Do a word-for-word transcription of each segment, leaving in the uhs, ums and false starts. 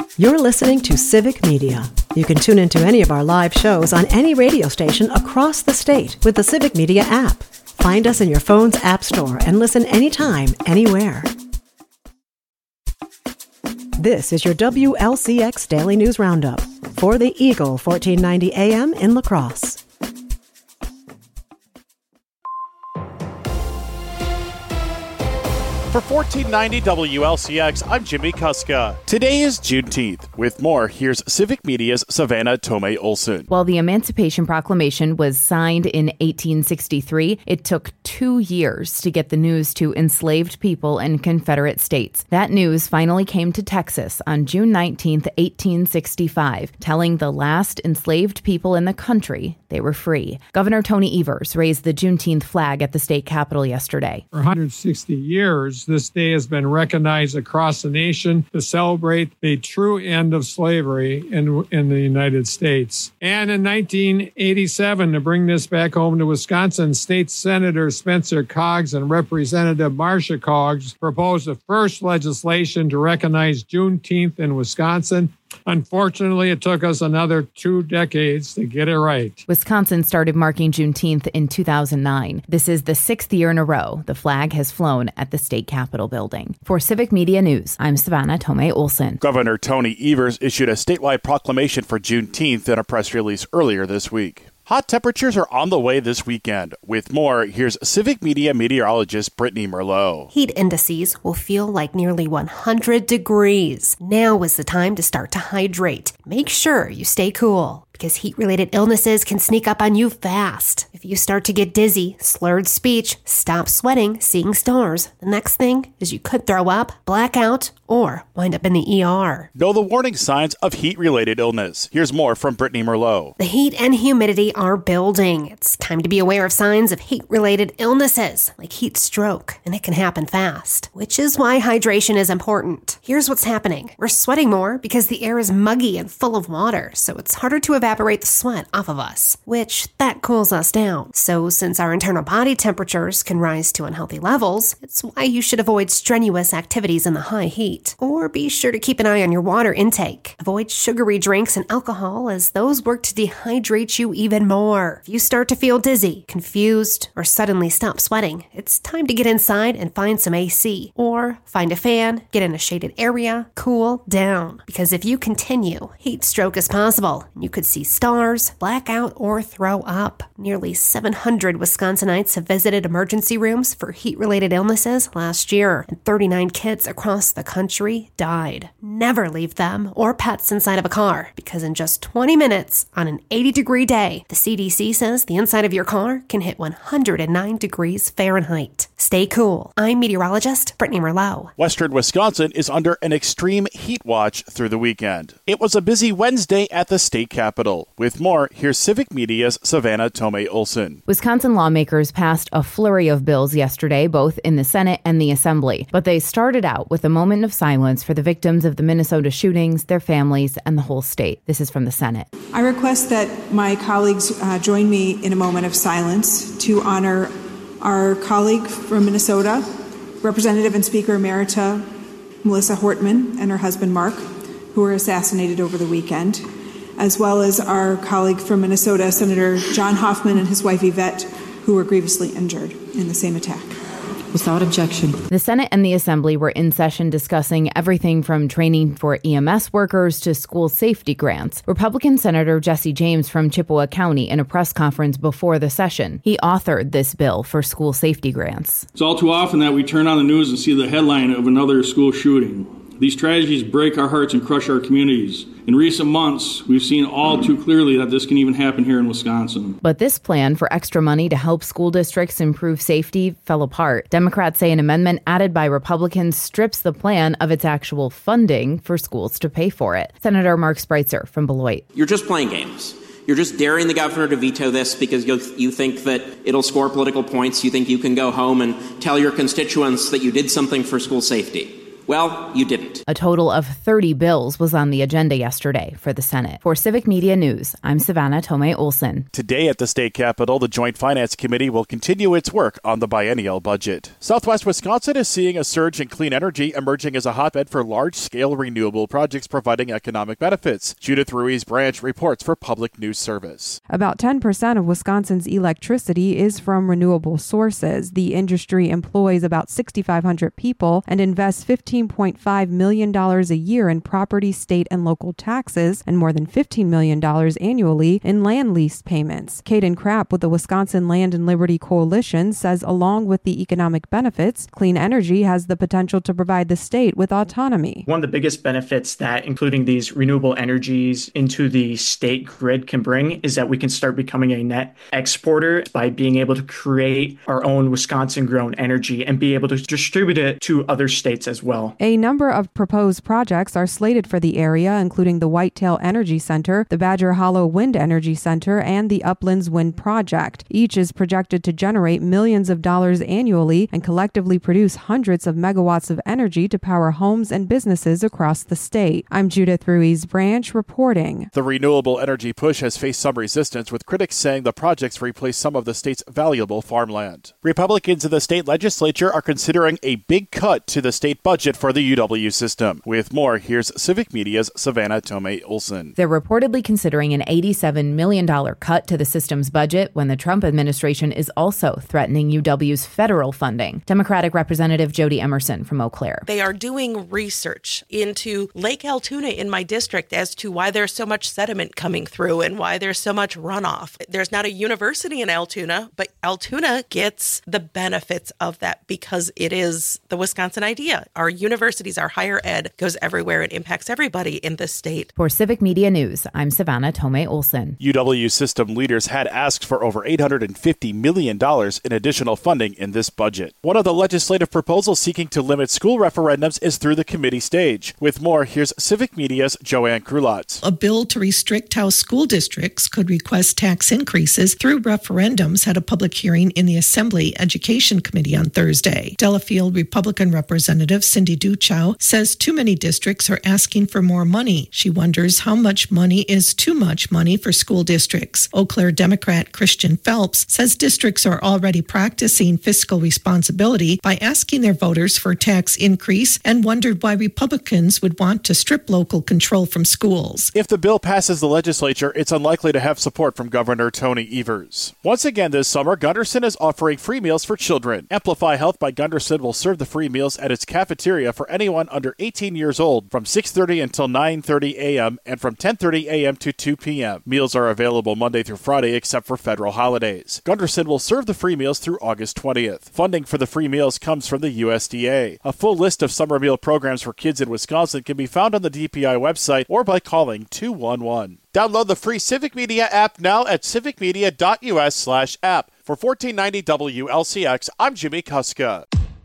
You're listening to Civic Media. You can tune into any of our live shows on any radio station across the state with the Civic Media app. Find us in your phone's app store and listen anytime, anywhere. This is your W L C X Daily News Roundup for the Eagle fourteen ninety A M in La Crosse. For fourteen ninety W L C X, I'm Jimmy Kuska. Today is Juneteenth. With more, here's Civic Media's Savannah Tomei Olson. While the Emancipation Proclamation was signed in eighteen sixty-three, it took two years to get the news to enslaved people in Confederate states. That news finally came to Texas on June nineteenth, eighteen sixty-five, telling the last enslaved people in the country they were free. Governor Tony Evers raised the Juneteenth flag at the state capitol yesterday. For one hundred sixty years, this day has been recognized across the nation to celebrate the true end of slavery in, in the United States. And in nineteen eighty-seven, to bring this back home to Wisconsin, State Senator Spencer Coggs and Representative Marcia Coggs proposed the first legislation to recognize Juneteenth in Wisconsin. Unfortunately, it took us another two decades to get it right. Wisconsin started marking Juneteenth in two thousand nine. This is the sixth year in a row the flag has flown at the state capitol building. For Civic Media News, I'm Savannah Tomei Olson. Governor Tony Evers issued a statewide proclamation for Juneteenth in a press release earlier this week. Hot temperatures are on the way this weekend. With more, here's Civic Media meteorologist Brittany Merlot. Heat indices will feel like nearly one hundred degrees. Now is the time to start to hydrate. Make sure you stay cool, because heat-related illnesses can sneak up on you fast. If you start to get dizzy, slurred speech, stop sweating, seeing stars, the next thing is you could throw up, black out, or wind up in the E R. Know the warning signs of heat-related illness. Here's more from Brittany Merlot. The heat and humidity are building. It's time to be aware of signs of heat-related illnesses, like heat stroke, and it can happen fast, which is why hydration is important. Here's what's happening. We're sweating more because the air is muggy and full of water, so it's harder to evaporate the sweat off of us, which that cools us down. So since our internal body temperatures can rise to unhealthy levels, it's why you should avoid strenuous activities in the high heat. Or be sure to keep an eye on your water intake. Avoid sugary drinks and alcohol, as those work to dehydrate you even more. If you start to feel dizzy, confused, or suddenly stop sweating, it's time to get inside and find some A C. Or find a fan, get in a shaded area, cool down. Because if you continue, heat stroke is possible, and you could see stars, black out, or throw up. Nearly seven hundred Wisconsinites have visited emergency rooms for heat-related illnesses last year, and thirty-nine kids across the country died. Never leave them or pets inside of a car, because in just twenty minutes on an eighty-degree day, the C D C says the inside of your car can hit one hundred nine degrees Fahrenheit. Stay cool. I'm meteorologist Brittany Merlot. Western Wisconsin is under an extreme heat watch through the weekend. It was a busy Wednesday at the state capitol. With more, here's Civic Media's Savannah Tomei Olson. Wisconsin lawmakers passed a flurry of bills yesterday, both in the Senate and the Assembly. But they started out with a moment of silence for the victims of the Minnesota shootings, their families, and the whole state. This is from the Senate. I request that my colleagues uh, join me in a moment of silence to honor our colleague from Minnesota, Representative and Speaker Emerita Melissa Hortman, and her husband Mark, who were assassinated over the weekend, as well as our colleague from Minnesota, Senator John Hoffman, and his wife Yvette, who were grievously injured in the same attack. Without objection. The Senate and the Assembly were in session discussing everything from training for E M S workers to school safety grants. Republican Senator Jesse James from Chippewa County, in a press conference before the session, he authored this bill for school safety grants. It's all too often that we turn on the news and see the headline of another school shooting. These tragedies break our hearts and crush our communities. In recent months, we've seen all too clearly that this can even happen here in Wisconsin. But this plan for extra money to help school districts improve safety fell apart. Democrats say an amendment added by Republicans strips the plan of its actual funding for schools to pay for it. Senator Mark Spreitzer from Beloit. You're just playing games. You're just daring the governor to veto this because you you think that it'll score political points. You think you can go home and tell your constituents that you did something for school safety. Well, you didn't. A total of thirty bills was on the agenda yesterday for the Senate. For Civic Media News, I'm Savannah Tomei Olson. Today at the state capitol, the Joint Finance Committee will continue its work on the biennial budget. Southwest Wisconsin is seeing a surge in clean energy, emerging as a hotbed for large-scale renewable projects providing economic benefits. Judith Ruiz Branch reports for Public News Service. About ten percent of Wisconsin's electricity is from renewable sources. The industry employs about six thousand five hundred people and invests fifteen point five million dollars a year in property, state, and local taxes and more than fifteen million dollars annually in land lease payments. Caden Krapp with the Wisconsin Land and Liberty Coalition says along with the economic benefits, clean energy has the potential to provide the state with autonomy. One of the biggest benefits that including these renewable energies into the state grid can bring is that we can start becoming a net exporter by being able to create our own Wisconsin-grown energy and be able to distribute it to other states as well. A number of proposed projects are slated for the area, including the Whitetail Energy Center, the Badger Hollow Wind Energy Center, and the Uplands Wind Project. Each is projected to generate millions of dollars annually and collectively produce hundreds of megawatts of energy to power homes and businesses across the state. I'm Judith Ruiz Branch reporting. The renewable energy push has faced some resistance, with critics saying the projects replace some of the state's valuable farmland. Republicans in the state legislature are considering a big cut to the state budget for the U W system. With more, here's Civic Media's Savannah Tomei Olson. They're reportedly considering an eighty-seven million dollars cut to the system's budget when the Trump administration is also threatening U W's federal funding. Democratic Representative Jody Emerson from Eau Claire. They are doing research into Lake Altoona in my district as to why there's so much sediment coming through and why there's so much runoff. There's not a university in Altoona, but Altoona gets the benefits of that because it is the Wisconsin idea. Our universities, our higher ed goes everywhere and impacts everybody in this state. For Civic Media News, I'm Savannah Tomei Olson. U W system leaders had asked for over eight hundred fifty million dollars in additional funding in this budget. One of the legislative proposals seeking to limit school referendums is through the committee stage. With more, here's Civic Media's Joanne Krulotz. A bill to restrict how school districts could request tax increases through referendums had a public hearing in the Assembly Education Committee on Thursday. Delafield Republican Representative Cindy Duchow says too many districts are asking for more money. She wonders how much money is too much money for school districts. Eau Claire Democrat Christian Phelps says districts are already practicing fiscal responsibility by asking their voters for a tax increase and wondered why Republicans would want to strip local control from schools. If the bill passes the legislature, it's unlikely to have support from Governor Tony Evers. Once again this summer, Gunderson is offering free meals for children. Amplify Health by Gunderson will serve the free meals at its cafeteria for anyone under eighteen years old from six thirty until nine thirty a.m. and from ten thirty a.m. to two p.m. Meals are available Monday through Friday except for federal holidays. Gunderson will serve the free meals through August twentieth. Funding for the free meals comes from the U S D A. A full list of summer meal programs for kids in Wisconsin can be found on the D P I website or by calling two one one. Download the free Civic Media app now at civicmedia.us slash app. For fourteen ninety W L C X, I'm Jimmy Kuska.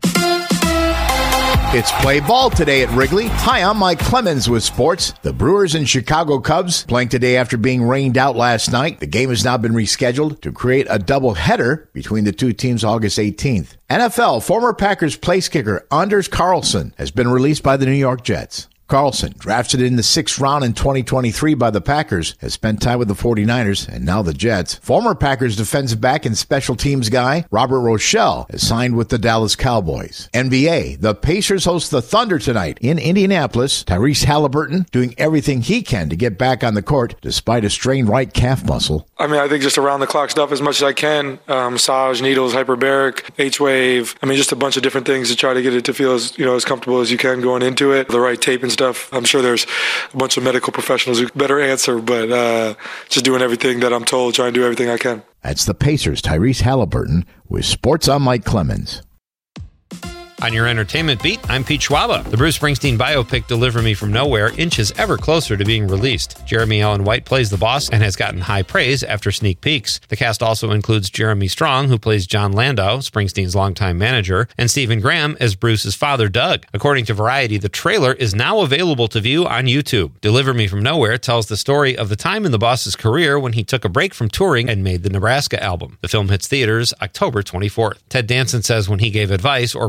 It's play ball today at Wrigley. Hi, I'm Mike Clemens with sports. The Brewers and Chicago Cubs playing today after being rained out last night. The game has now been rescheduled to create a doubleheader between the two teams August eighteenth. N F L, former Packers place kicker Anders Carlson has been released by the New York Jets. Carlson, drafted in the sixth round in twenty twenty-three by the Packers, has spent time with the forty-niners and now the Jets. Former Packers defensive back and special teams guy Robert Rochelle has signed with the Dallas Cowboys. N B A, the Pacers host the Thunder tonight in Indianapolis. Tyrese Halliburton doing everything he can to get back on the court despite a strained right calf muscle. I mean, I think just around the clock stuff as much as I can. Um, massage, needles, hyperbaric, H-wave. I mean, just a bunch of different things to try to get it to feel as, you know, as comfortable as you can going into it. The right tape and stuff. I'm sure there's a bunch of medical professionals who better answer, but uh, just doing everything that I'm told, trying to do everything I can. That's the Pacers' Tyrese Halliburton with Sports on Mike Clemens. On your entertainment beat, I'm Pete Schwaba. The Bruce Springsteen biopic Deliver Me From Nowhere inches ever closer to being released. Jeremy Allen White plays the boss and has gotten high praise after sneak peeks. The cast also includes Jeremy Strong, who plays John Landau, Springsteen's longtime manager, and Stephen Graham as Bruce's father, Doug. According to Variety, the trailer is now available to view on YouTube. Deliver Me From Nowhere tells the story of the time in the boss's career when he took a break from touring and made the Nebraska album. The film hits theaters October twenty-fourth. Ted Danson says when he gave advice or predicted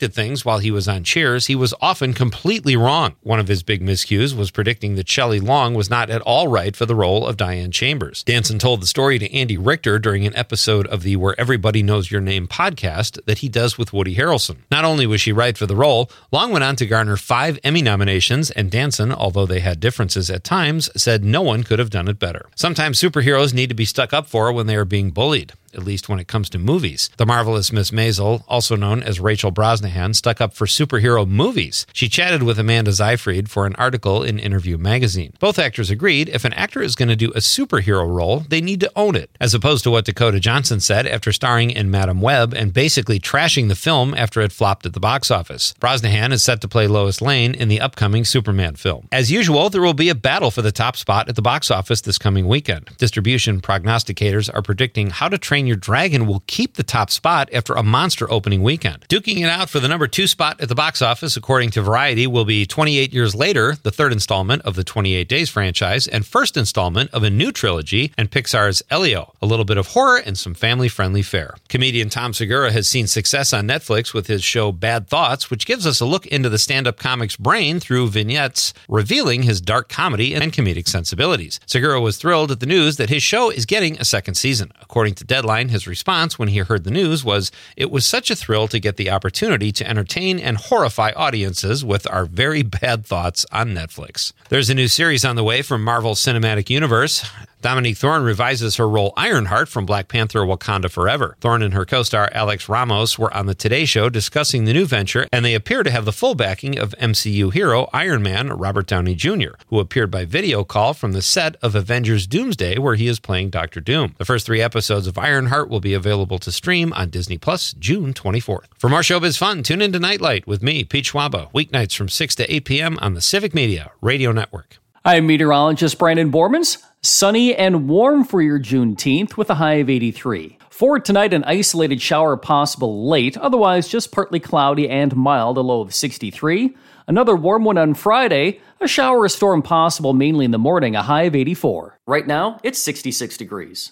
predicted things while he was on Cheers, he was often completely wrong. One of his big miscues was predicting that Shelley Long was not at all right for the role of Diane Chambers. Danson told the story to Andy Richter during an episode of the Where Everybody Knows Your Name podcast that he does with Woody Harrelson. Not only was she right for the role, Long went on to garner five Emmy nominations, and Danson, although they had differences at times, said no one could have done it better. Sometimes superheroes need to be stuck up for when they are being bullied, at least when it comes to movies. The marvelous Miss Maisel, also known as Rachel Brosnahan, stuck up for superhero movies. She chatted with Amanda Seyfried for an article in Interview magazine. Both actors agreed if an actor is going to do a superhero role, they need to own it, as opposed to what Dakota Johnson said after starring in Madam Web and basically trashing the film after it flopped at the box office. Brosnahan is set to play Lois Lane in the upcoming Superman film. As usual, there will be a battle for the top spot at the box office this coming weekend. Distribution prognosticators are predicting How to Train Your Dragon will keep the top spot after a monster opening weekend. Duking it out for the number two spot at the box office, according to Variety, will be twenty-eight Years Later, the third installment of the twenty-eight Days franchise, and first installment of a new trilogy, and Pixar's Elio, a little bit of horror and some family-friendly fare. Comedian Tom Segura has seen success on Netflix with his show Bad Thoughts, which gives us a look into the stand-up comic's brain through vignettes, revealing his dark comedy and comedic sensibilities. Segura was thrilled at the news that his show is getting a second season. According to Deadline, his response when he heard the news was, "It was such a thrill to get the opportunity to entertain and horrify audiences with our very bad thoughts on Netflix." There's a new series on the way from Marvel Cinematic Universe. Dominique Thorne revises her role Ironheart from Black Panther Wakanda Forever. Thorne and her co-star Alex Ramos were on the Today Show discussing the new venture, and they appear to have the full backing of M C U hero Iron Man Robert Downey Junior, who appeared by video call from the set of Avengers Doomsday, where he is playing Doctor Doom. The first three episodes of Ironheart will be available to stream on Disney Plus June twenty-fourth. For more showbiz fun, tune into Nightlight with me, Pete Schwaba, weeknights from six to eight p.m. on the Civic Media Radio Network. I'm meteorologist Brandon Bormans. Sunny and warm for your Juneteenth with a high of eighty-three. For tonight, an isolated shower possible late, otherwise just partly cloudy and mild, a low of sixty-three. Another warm one on Friday, a shower or storm possible mainly in the morning, a high of eighty-four. Right now, it's sixty-six degrees.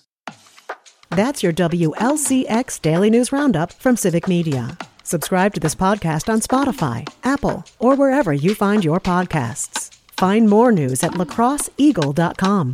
That's your W L C X Daily News Roundup from Civic Media. Subscribe to this podcast on Spotify, Apple, or wherever you find your podcasts. Find more news at lacrosse eagle dot com.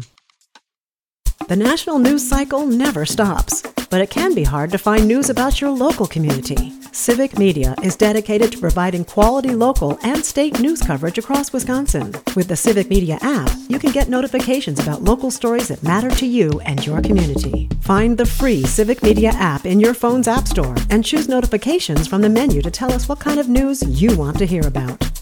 The national news cycle never stops, but it can be hard to find news about your local community. Civic Media is dedicated to providing quality local and state news coverage across Wisconsin. With the Civic Media app, you can get notifications about local stories that matter to you and your community. Find the free Civic Media app in your phone's app store and choose notifications from the menu to tell us what kind of news you want to hear about.